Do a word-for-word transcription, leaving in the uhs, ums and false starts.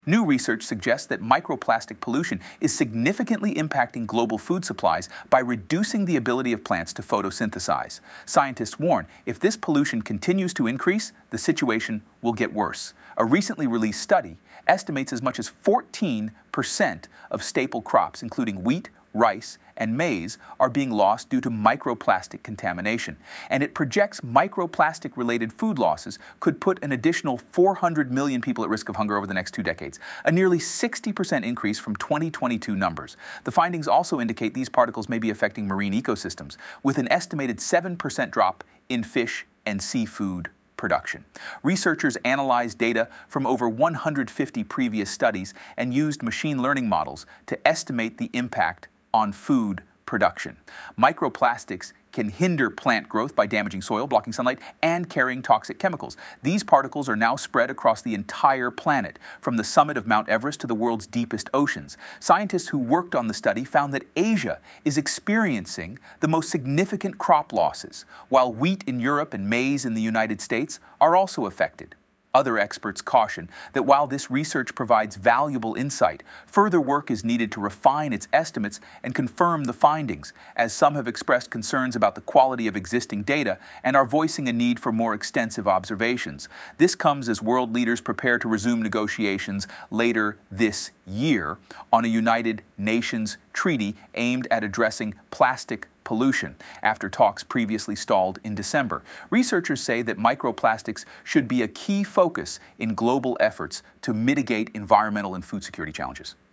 New research suggests that microplastic pollution is significantly impacting global food supplies by reducing the ability of plants to photosynthesize. Scientists warn if this pollution continues to increase, the situation will get worse. A recently released study estimates as much as fourteen percent of staple crops, including wheat, rice, and maize, are being lost due to microplastic contamination. And it projects microplastic-related food losses could put an additional four hundred million people at risk of hunger over the next two decades, a nearly sixty percent increase from twenty twenty-two numbers. The findings also indicate these particles may be affecting marine ecosystems, with an estimated seven percent drop in fish and seafood production. Researchers analyzed data from over one hundred fifty previous studies and used machine learning models to estimate the impact on food production. Microplastics can hinder plant growth by damaging soil, blocking sunlight, and carrying toxic chemicals. These particles are now spread across the entire planet, from the summit of Mount Everest to the world's deepest oceans. Scientists who worked on the study found that Asia is experiencing the most significant crop losses, while wheat in Europe and maize in the United States are also affected. Other experts caution that while this research provides valuable insight, further work is needed to refine its estimates and confirm the findings, as some have expressed concerns about the quality of existing data and are voicing a need for more extensive observations. This comes as world leaders prepare to resume negotiations later this year on a United Nations treaty aimed at addressing plastic pollution, after talks previously stalled in December. Researchers say that microplastics should be a key focus in global efforts to mitigate environmental and food security challenges.